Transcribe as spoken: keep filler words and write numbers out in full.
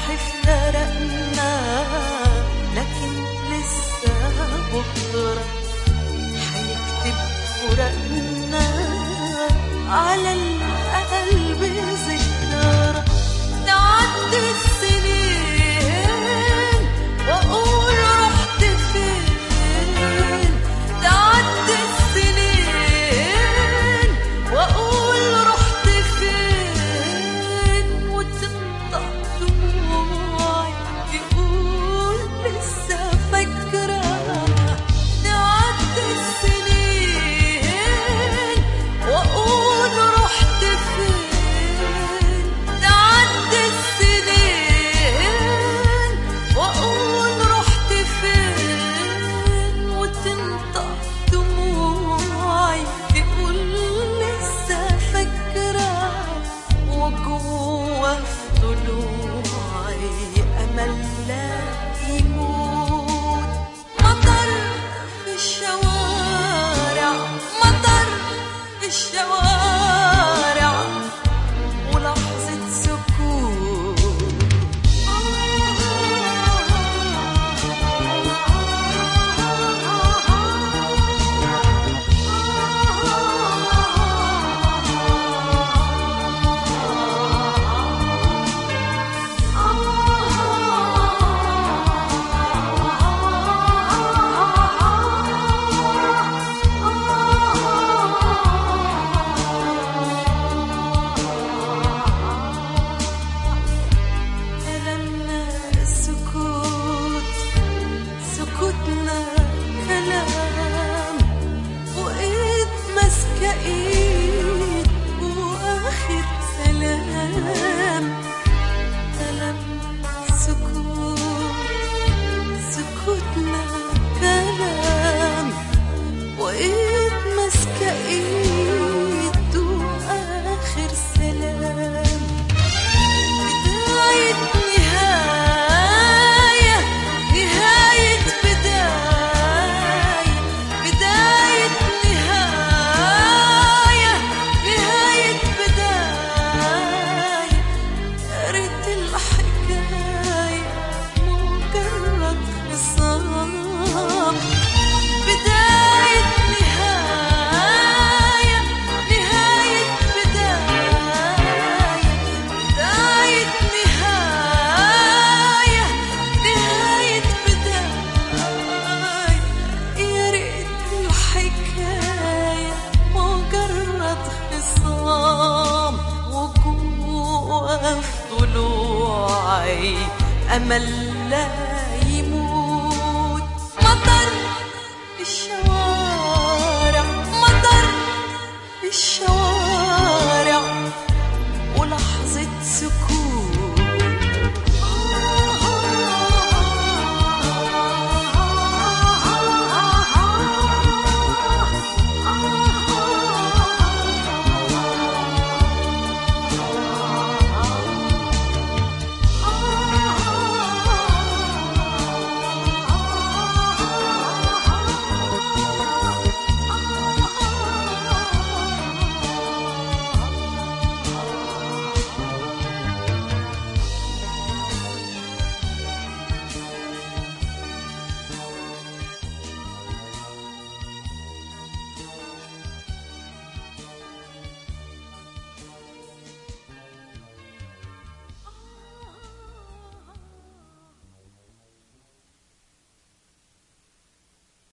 افترقنا لكن لسه بكرة حيكتب فراقنا على القلب ذكرى. تعدي السنين وأقول رحت فين، تعدي السنين وأقول رحت فين، وتنطق دموعي تقول لسه فاكرة. تعدي السنين وأقول رحت فين، تعدي السنين وأقول رحت فين، وتنطق دموعي تقول لسه فاكرة. وجوه في ضلوعي أمل لا يموت. مطر في الشوارع، مطر في الشوارع ولحظة سكوت. كلامنا سكوت، سكوتنا كلام، وإيد ماسكة إيد وآخر سلام. كلامنا سكوت، سكوتنا كلام، وإيد ماسكة إيد وآخر سلام. بداية نهاية، نهاية بداية، بداية نهاية، نهاية بداية. يا ريت الحكاية مجرد خصام. بداية نهاية، نهاية بداية، بداية نهاية، نهاية بداية. يا ريت الحكاية مجرد خصام. وجوه في ضلوعي أمل لا